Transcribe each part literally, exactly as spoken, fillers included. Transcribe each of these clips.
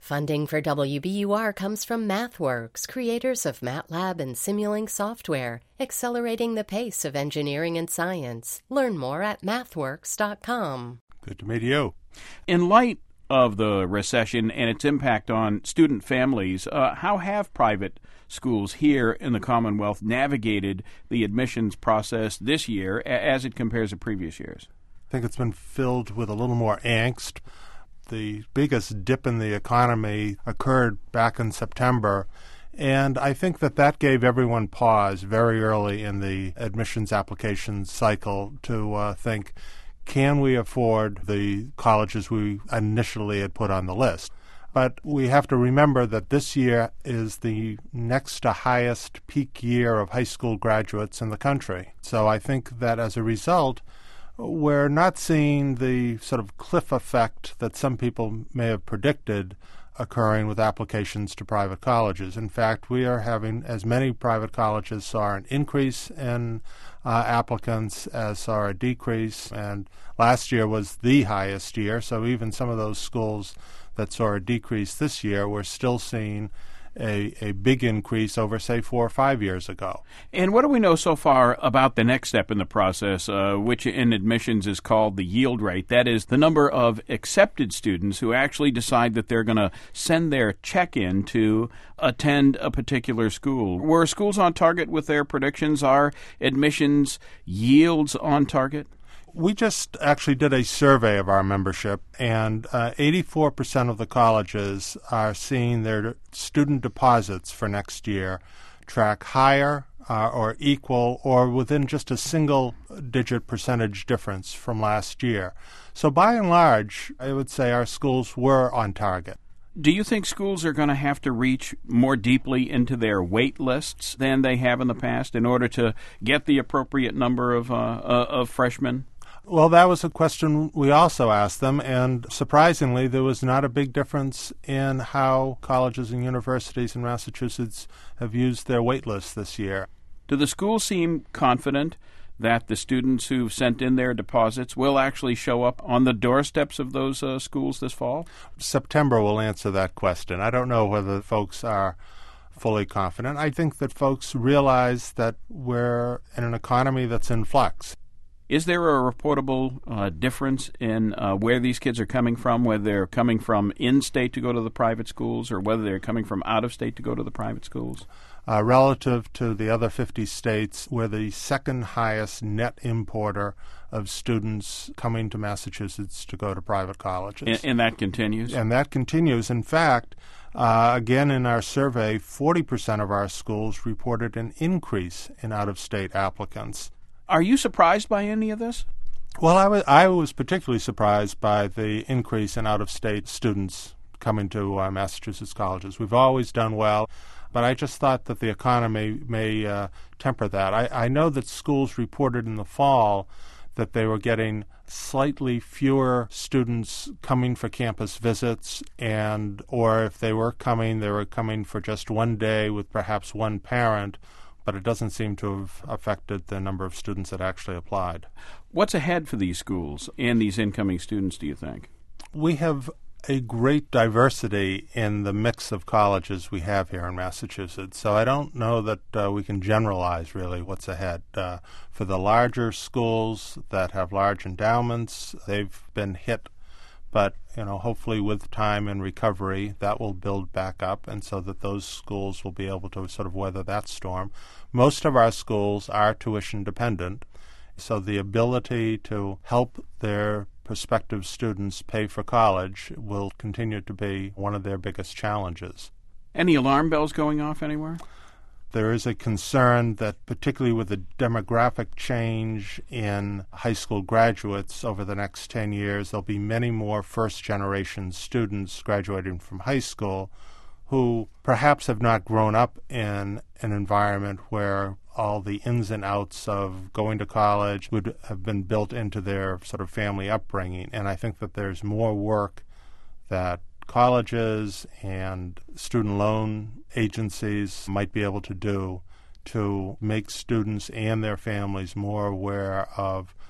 Funding for W B U R comes from MathWorks, creators of MATLAB and Simulink software, accelerating the pace of engineering and science. Learn more at mathworks dot com. Good to meet you. In light of the recession and its impact on student families, uh, how have private schools here in the Commonwealth navigated the admissions process this year as it compares to previous years? I think it's been filled with a little more angst. The biggest dip in the economy occurred back in September, and I think that that gave everyone pause very early in the admissions application cycle to uh, think, can we afford the colleges we initially had put on the list? But we have to remember that this year is the next to highest peak year of high school graduates in the country. So I think that as a result, we're not seeing the sort of cliff effect that some people may have predicted occurring with applications to private colleges. In fact, we are having, as many private colleges saw an increase in uh, applicants as saw a decrease, and last year was the highest year, so even some of those schools that saw a decrease this year, we're still seeing A, a big increase over, say, four or five years ago. And what do we know so far about the next step in the process, uh, which in admissions is called the yield rate? That is the number of accepted students who actually decide that they're going to send their check-in to attend a particular school. Were schools on target with their predictions? Are admissions yields on target? We just actually did a survey of our membership, and uh, eighty-four percent of the colleges are seeing their student deposits for next year track higher uh, or equal or within just a single-digit percentage difference from last year. So by and large, I would say our schools were on target. Do you think schools are going to have to reach more deeply into their wait lists than they have in the past in order to get the appropriate number of, uh, uh, of freshmen? Well, that was a question we also asked them, and surprisingly, there was not a big difference in how colleges and universities in Massachusetts have used their wait lists this year. Do the schools seem confident that the students who've sent in their deposits will actually show up on the doorsteps of those uh, schools this fall? September will answer that question. I don't know whether folks are fully confident. I think that folks realize that we're in an economy that's in flux. Is there a reportable uh, difference in uh, where these kids are coming from, whether they're coming from in-state to go to the private schools or whether they're coming from out-of-state to go to the private schools? Uh, relative to the other fifty states, we're the second highest net importer of students coming to Massachusetts to go to private colleges. And, and that continues? And that continues. In fact, uh, again, in our survey, forty percent of our schools reported an increase in out-of-state applicants. Are you surprised by any of this? Well, I was, I was particularly surprised by the increase in out-of-state students coming to uh, Massachusetts colleges. We've always done well, but I just thought that the economy may uh, temper that. I, I know that schools reported in the fall that they were getting slightly fewer students coming for campus visits, and or if they were coming, they were coming for just one day with perhaps one parent, but it doesn't seem to have affected the number of students that actually applied. What's ahead for these schools and these incoming students, do you think? We have a great diversity in the mix of colleges we have here in Massachusetts, so I don't know that uh, we can generalize really what's ahead. Uh, for the larger schools that have large endowments, they've been hit, but you know, hopefully with time and recovery, that will build back up, and so that those schools will be able to sort of weather that storm. Most of our schools are tuition dependent, so the ability to help their prospective students pay for college will continue to be one of their biggest challenges. Any alarm bells going off anywhere? There is a concern that particularly with the demographic change in high school graduates over the next ten years, there'll be many more first-generation students graduating from high school who perhaps have not grown up in an environment where all the ins and outs of going to college would have been built into their sort of family upbringing. And I think that there's more work that colleges and student loan agencies might be able to do to make students and their families more aware of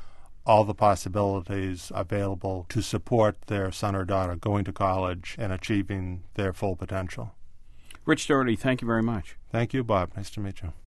all the possibilities available to support their son or daughter going to college and achieving their full potential. Rich Doherty, thank you very much. Thank you, Bob. Nice to meet you.